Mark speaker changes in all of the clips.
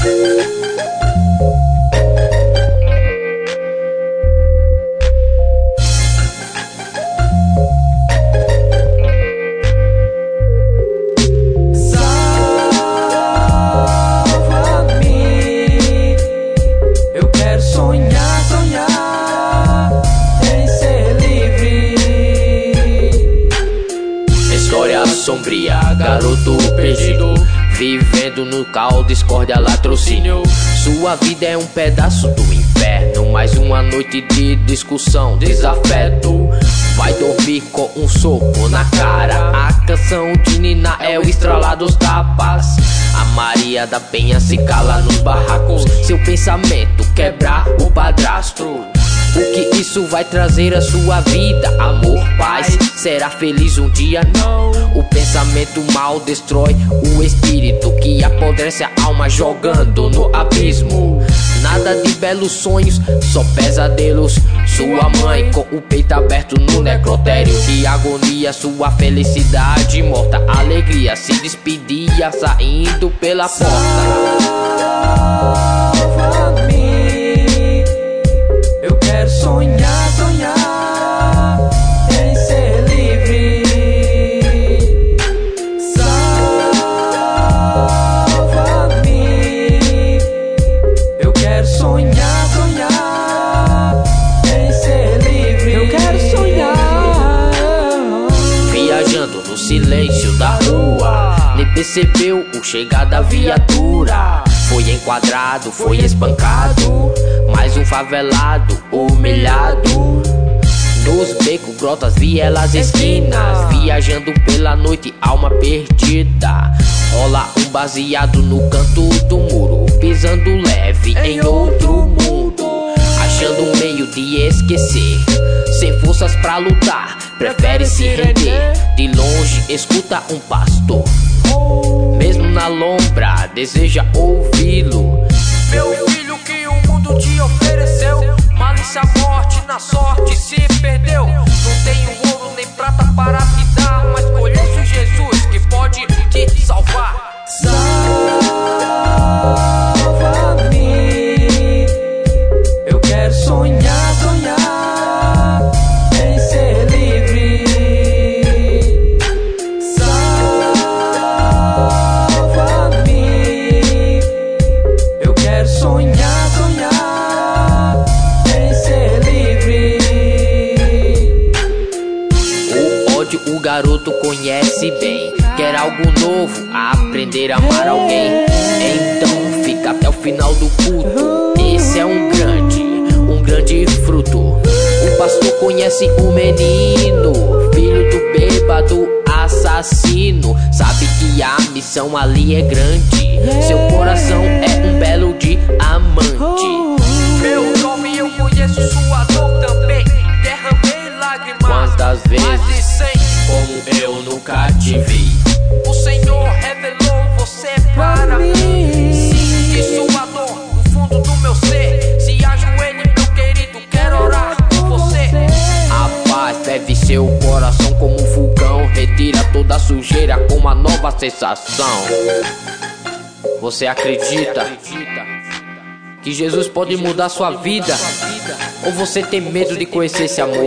Speaker 1: Sombria, garoto perdido, vivendo no caos, discórdia, latrocínio. Sua vida é um pedaço do inferno, mais uma noite de discussão, desafeto. Vai dormir com um soco na cara. A canção de Nina é o estralar dos tapas. A Maria da Penha se cala nos barracos. Seu pensamento quebra o padrasto. O que isso vai trazer à sua vida? Amor, paz, será feliz um dia? Não. O pensamento mal destrói o espírito, que apodrece a alma jogando no abismo. Nada de belos sonhos, só pesadelos. Sua mãe com o peito aberto no necrotério. Que agonia, sua felicidade morta. Alegria se despedia saindo pela porta.
Speaker 2: Sonhar, sonhar em ser livre. Salva-me. Eu quero sonhar, sonhar em ser livre. Eu quero sonhar.
Speaker 1: Viajando no silêncio da rua, nem percebeu o chegar da viatura. Foi enquadrado, foi espancado. Mais um favelado, humilhado. Nos becos, grotas, vielas, esquinas. Viajando pela noite, alma perdida. Rola um baseado no canto do muro, pisando leve em outro mundo. Achando um meio de esquecer, sem forças pra lutar, prefere se render. De longe escuta um pastor, mesmo na lombra deseja ouvi-lo.
Speaker 2: Meu filho, que o mundo te ofereceu, malícia, morte, na sorte se perdeu. Não tenho ouro nem prata para te dar, mas conheço Jesus que pode te salvar. Salva-me. Eu quero sonhar, sonhar em ser livre. Salva-me. Eu quero sonhar, sonhar em ser livre.
Speaker 1: O ódio o garoto conhece bem. Quer algo novo, aprender a amar alguém. Então fica até o final do culto. Esse é um grande fruto. O pastor conhece o menino, filho do bêbado assassino. Sabe que a missão ali é grande. Seu coração é um belo diamante.
Speaker 2: Meu jovem, eu conheço sua dor também. Derramei lágrimas
Speaker 1: Quantas vezes,
Speaker 2: mais de 100.
Speaker 1: como eu nunca te vi.
Speaker 2: O Senhor revelou você para mim. Sinto sua dor no fundo do meu ser. Se ajoelhe, meu querido, quero orar por você.
Speaker 1: A paz ferve seu coração como um vulcão. Retira toda a sujeira com uma nova sensação. Você acredita que Jesus pode mudar sua vida? Ou você tem medo de conhecer esse amor?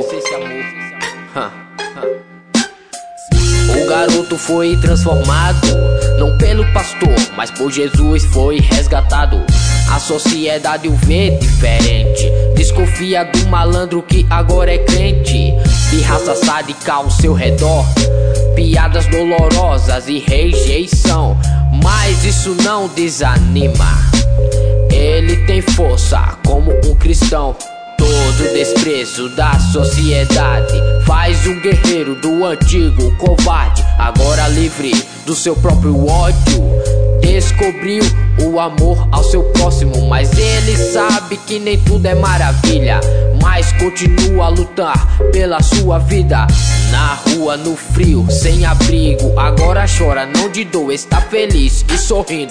Speaker 1: O garoto foi transformado, não pelo pastor, mas por Jesus foi resgatado. A sociedade o vê diferente, desconfia do malandro que agora é crente. Pirraça sádica ao seu redor, piadas dolorosas e rejeição. Mas isso não desanima, ele tem força como um cristão. Todo desprezo da sociedade faz um guerreiro do antigo covarde, agora livre do seu próprio ódio. Descobriu o amor ao seu próximo, mas ele sabe que nem tudo é maravilha. Mas continua a lutar pela sua vida. Na rua, no frio, sem abrigo, agora chora, não de dor, está feliz e sorrindo.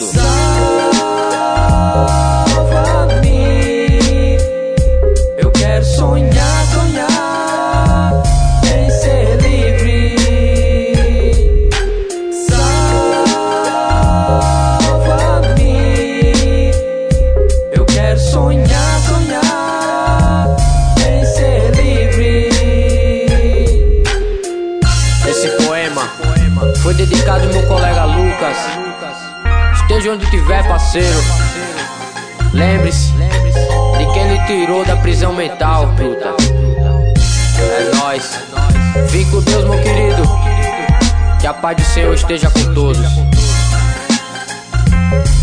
Speaker 2: Salva-me. Eu quero sonhar, sonhar em ser livre. Salva-me.
Speaker 1: Foi dedicado ao meu colega Lucas. Esteja onde tiver, parceiro. Lembre-se de quem lhe tirou da prisão mental, puta. É nóis. Fique com Deus, meu querido. Que a paz do Senhor esteja com todos.